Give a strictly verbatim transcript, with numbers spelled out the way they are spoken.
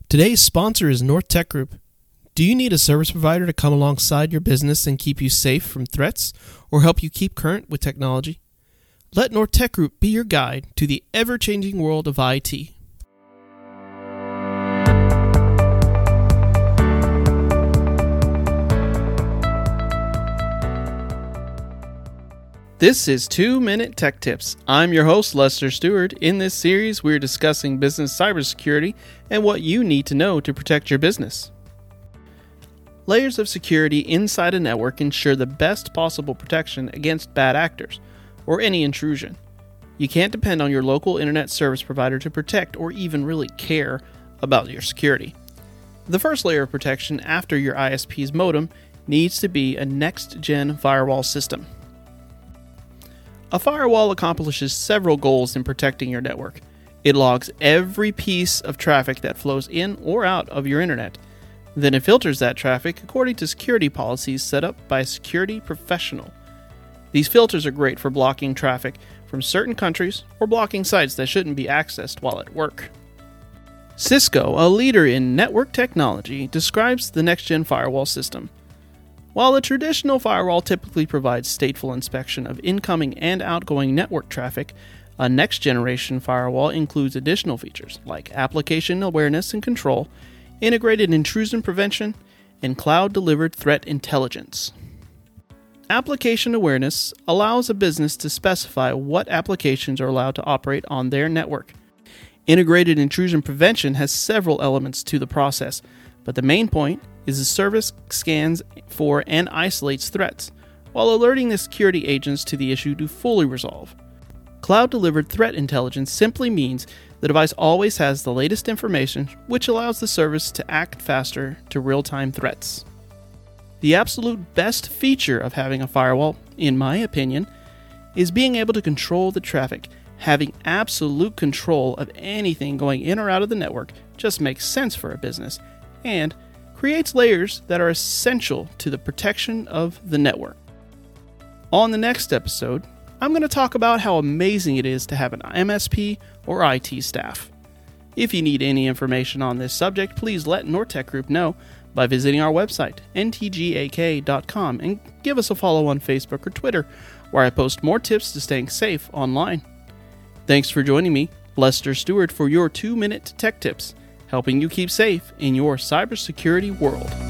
Today's sponsor is North Tech Group. Do you need a service provider to come alongside your business and keep you safe from threats or help you keep current with technology? Let North Tech Group be your guide to the ever-changing world of I T. This is two minute Tech Tips. I'm your host, Lester Stewart. In this series, we're discussing business cybersecurity and what you need to know to protect your business. Layers of security inside a network ensure the best possible protection against bad actors or any intrusion. You can't depend on your local internet service provider to protect or even really care about your security. The first layer of protection after your I S P's modem needs to be a next-gen firewall system. A firewall accomplishes several goals in protecting your network. It logs every piece of traffic that flows in or out of your internet. Then it filters that traffic according to security policies set up by a security professional. These filters are great for blocking traffic from certain countries or blocking sites that shouldn't be accessed while at work. Cisco, a leader in network technology, describes the next-gen firewall system. While a traditional firewall typically provides stateful inspection of incoming and outgoing network traffic, a next-generation firewall includes additional features like application awareness and control, integrated intrusion prevention, and cloud-delivered threat intelligence. Application awareness allows a business to specify what applications are allowed to operate on their network. Integrated intrusion prevention has several elements to the process, but the main point is the service scans for and isolates threats, while alerting the security agents to the issue to fully resolve. Cloud-delivered threat intelligence simply means the device always has the latest information, which allows the service to act faster to real-time threats. The absolute best feature of having a firewall, in my opinion, is being able to control the traffic. Having absolute control of anything going in or out of the network just makes sense for a business, and creates layers that are essential to the protection of the network. On the next episode, I'm going to talk about how amazing it is to have an M S P or I T staff. If you need any information on this subject, please let North Tech Group know by visiting our website, N T G A K dot com, and give us a follow on Facebook or Twitter, where I post more tips to staying safe online. Thanks for joining me, Lester Stewart, for your two minute Tech Tips, helping you keep safe in your cybersecurity world.